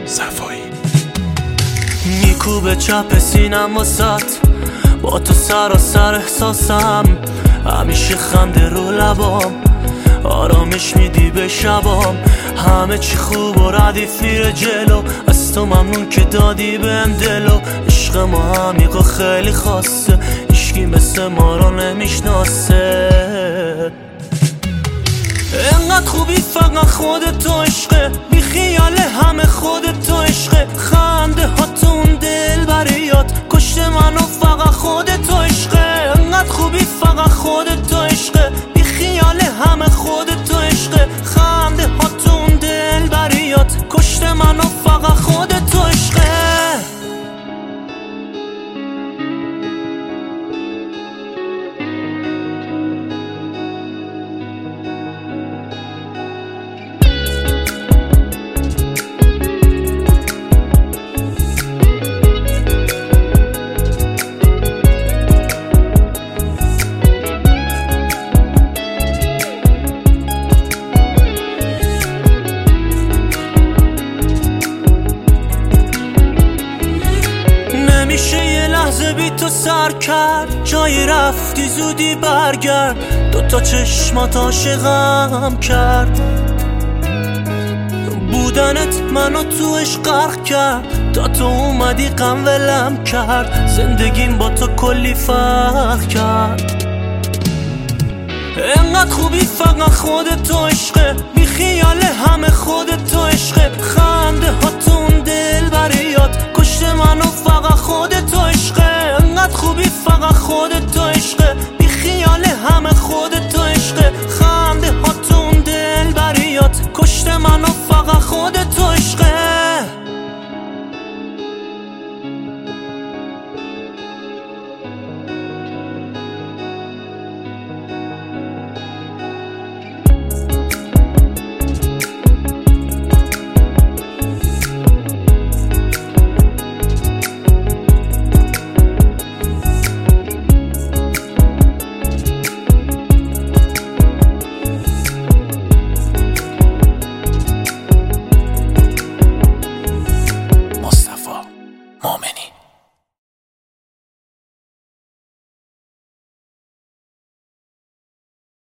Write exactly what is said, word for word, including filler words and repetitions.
صفایی میکوبه چپ سینم واسط، با تو سراسر احساسم، همیشه خنده رو لبام، آرامش میدی به شبام، همه چی خوب و ردیف میره جلو، از تو ممنون که دادی بهم دلو، عشق ما عمیق و خیلی خاصه، هیچکی مثل ما رو نمیشناسه. انقدر خوبی فقط خودت تو عشقه، بی خیال همه خودت تو عشقه، خنده ها تو اون دل بریات کشته منو فقط خودت تو عشقه. انقدر خوبی فقط خودت تو عشقه، بی خیال همه خودت تو عشقه، خنده ها تو اون دل بریات کشته منو فقط خودت تو عشقه. میشه یه لحظه بی تو سر کرد، جایی رفتی زودی برگرد، دوتا چشمات عاشقم کرد، بودنت منو تو عشق غرق کرد، تا تو اومدی غم ولم کرد، زندگیم با تو کلی فرق کرد. انقدر خوبی فقط خودت تو عشقه، بی خیال همه خودت تو عشقه، خنده ها تو اون دل بریات کشته منو فقط خودت تو عشقه. انقدر خوبی فقط خودت تو عشقه، بی خیال همه خودت تو عشقه، خنده ها تو اون دل بریات کشته منو فقط خودت تو